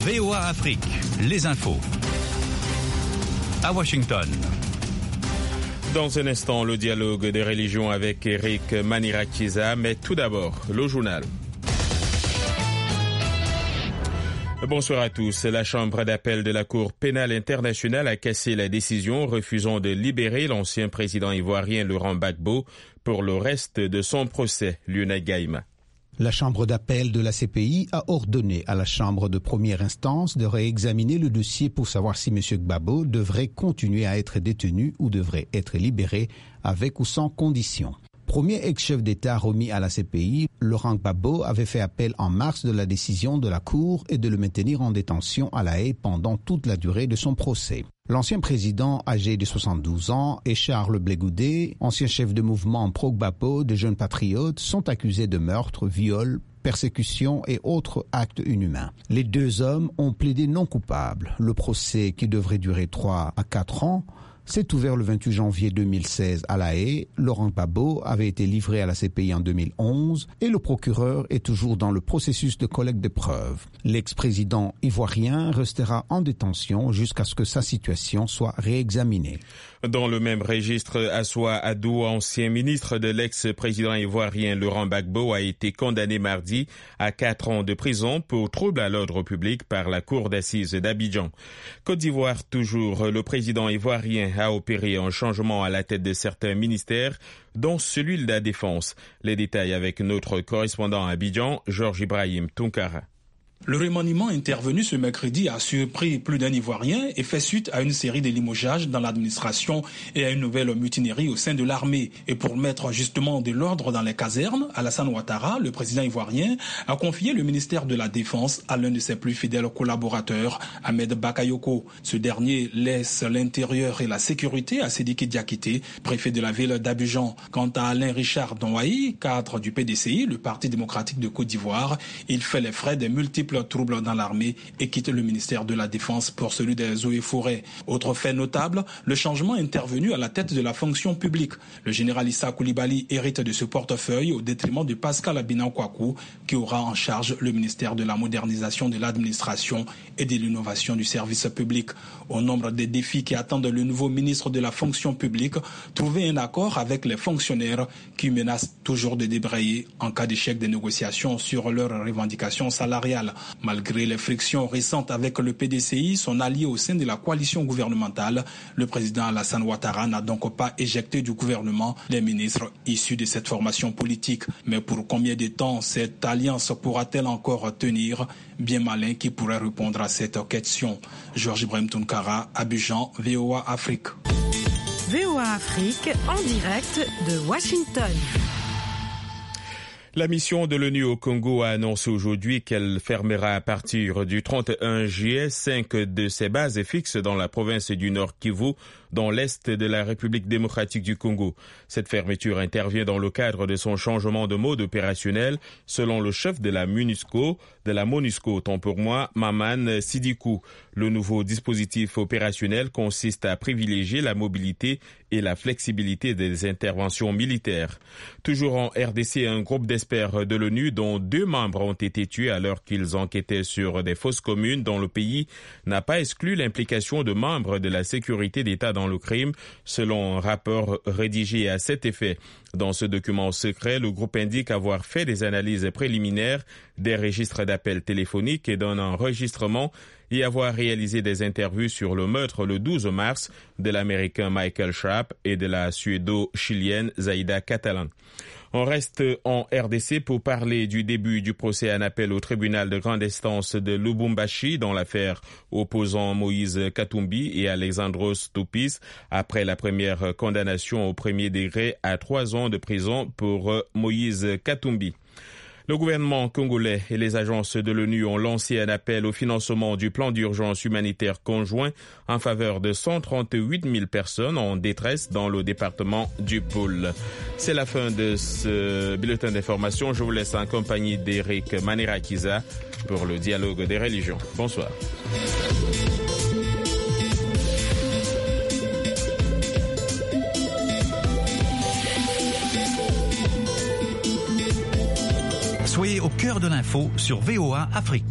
VOA Afrique, les infos. À Washington. Dans un instant, le dialogue des religions avec Eric Manirakiza, mais tout d'abord, le journal. Bonsoir à tous. La Chambre d'appel de la Cour pénale internationale a cassé la décision refusant de libérer l'ancien président ivoirien Laurent Gbagbo pour le reste de son procès, Luna Gaïma. La Chambre d'appel de la CPI a ordonné à la Chambre de première instance de réexaminer le dossier pour savoir si M. Gbagbo devrait continuer à être détenu ou devrait être libéré avec ou sans condition. Premier ex-chef d'État remis à la CPI, Laurent Gbagbo avait fait appel en mars de la décision de la Cour et de le maintenir en détention à La Haye pendant toute la durée de son procès. L'ancien président, âgé de 72 ans, et Charles Blé Goudé, ancien chef de mouvement pro-Gbagbo des Jeunes Patriotes, sont accusés de meurtre, viol, persécution et autres actes inhumains. Les deux hommes ont plaidé non coupables. Le procès, qui devrait durer 3 à 4 ans, s'est ouvert le 28 janvier 2016 à La Haye. Laurent Gbagbo avait été livré à la CPI en 2011 et le procureur est toujours dans le processus de collecte de preuves. L'ex-président ivoirien restera en détention jusqu'à ce que sa situation soit réexaminée. Dans le même registre, Assoua Adou, ancien ministre de l'ex-président ivoirien Laurent Gbagbo, a été condamné mardi à 4 ans de prison pour trouble à l'ordre public par la cour d'assises d'Abidjan. Côte d'Ivoire toujours, le président ivoirien a opéré un changement à la tête de certains ministères, dont celui de la Défense. Les détails avec notre correspondant à Abidjan, Georges Ibrahim Tounkara. Le remaniement intervenu ce mercredi a surpris plus d'un Ivoirien et fait suite à une série de limogeages dans l'administration et à une nouvelle mutinerie au sein de l'armée. Et pour mettre justement de l'ordre dans les casernes, Alassane Ouattara, le président ivoirien, a confié le ministère de la Défense à l'un de ses plus fidèles collaborateurs, Ahmed Bakayoko. Ce dernier laisse l'intérieur et la sécurité à Sidiki Diakité, préfet de la ville d'Abidjan. Quant à Alain Richard Donwaï, cadre du PDCI, le Parti démocratique de Côte d'Ivoire, il fait les frais des multiples troubles dans l'armée et quitte le ministère de la Défense pour celui des eaux et forêts. Autre fait notable, le changement intervenu à la tête de la fonction publique. Le général Issa Coulibaly hérite de ce portefeuille au détriment de Pascal Abinan Kwaku, qui aura en charge le ministère de la modernisation de l'administration et de l'innovation du service public. Au nombre des défis qui attendent le nouveau ministre de la fonction publique, trouver un accord avec les fonctionnaires qui menacent toujours de débrayer en cas d'échec des négociations sur leurs revendications salariales. Malgré les frictions récentes avec le PDCI, son allié au sein de la coalition gouvernementale, le président Alassane Ouattara n'a donc pas éjecté du gouvernement les ministres issus de cette formation politique. Mais pour combien de temps cette alliance pourra-t-elle encore tenir? Bien malin qui pourrait répondre à cette question. Georges Ibrahim Tounkara, Abidjan, VOA Afrique. VOA Afrique, en direct de Washington. La mission de l'ONU au Congo a annoncé aujourd'hui qu'elle fermera à partir du 31 juillet 5 de ses bases fixes dans la province du Nord Kivu, dans l'est de la République démocratique du Congo. Cette fermeture intervient dans le cadre de son changement de mode opérationnel, selon le chef de la MONUSCO, tant pour moi, Maman Sidikou. Le nouveau dispositif opérationnel consiste à privilégier la mobilité et la flexibilité des interventions militaires. Toujours en RDC, un groupe d'experts de l'ONU, dont 2 membres ont été tués alors qu'ils enquêtaient sur des fosses communes dans le pays, n'a pas exclu l'implication de membres de la sécurité d'État dans le crime, selon un rapport rédigé à cet effet. Dans ce document secret, le groupe indique avoir fait des analyses préliminaires des registres d'appels téléphoniques et d'un enregistrement et avoir réalisé des interviews sur le meurtre le 12 mars de l'Américain Michael Sharp et de la Suédo-Chilienne Zaida Catalan. On reste en RDC pour parler du début du procès en appel au tribunal de grande instance de Lubumbashi dans l'affaire opposant Moïse Katumbi et Alexandros Toupis après la première condamnation au premier degré à 3 ans de prison pour Moïse Katumbi. Le gouvernement congolais et les agences de l'ONU ont lancé un appel au financement du plan d'urgence humanitaire conjoint en faveur de 138 000 personnes en détresse dans le département du Pôle. C'est la fin de ce bulletin d'information. Je vous laisse en compagnie d'Eric Manirakiza pour le dialogue des religions. Bonsoir. Soyez au cœur de l'info sur VOA Afrique.